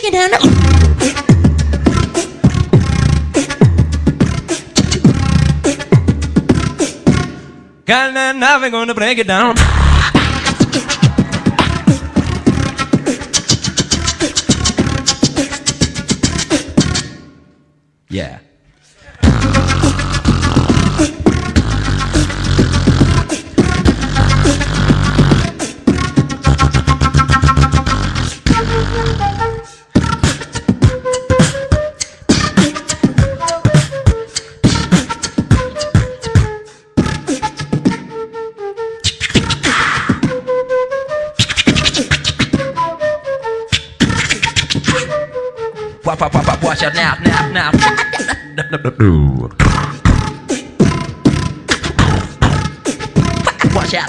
break it down. Now we're gonna break it down. Yeah. Watch out now. Watch out.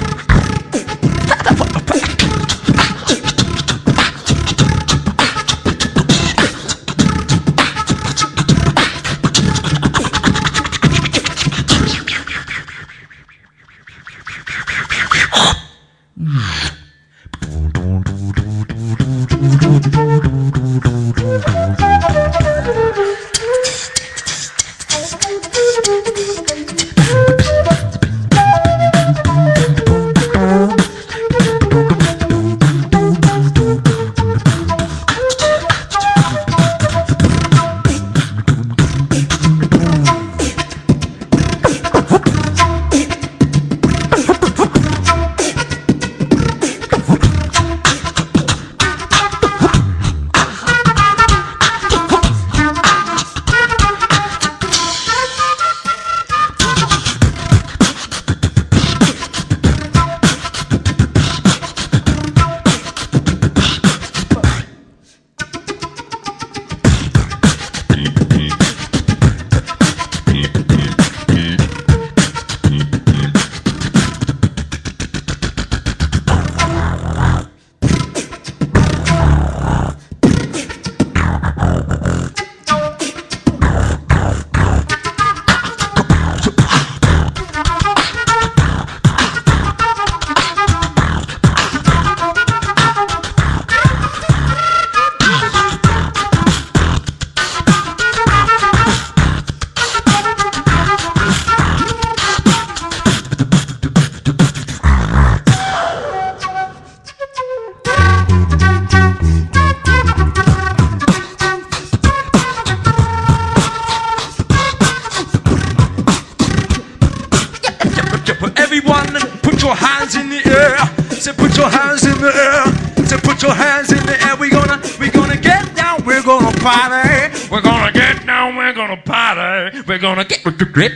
Everyone, put your hands in the air. Say, put your hands in the air. Say, put your hands in the air. We're gonna get down. We're gonna party. We're gonna get down. We're gonna party. We're gonna get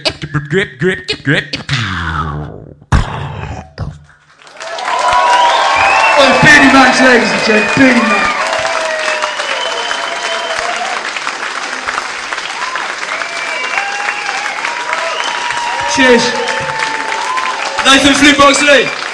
grip. Oh, Beardy Max, ladies and gents, Beardy Max. Cheers. Nathan Flipbox Lee.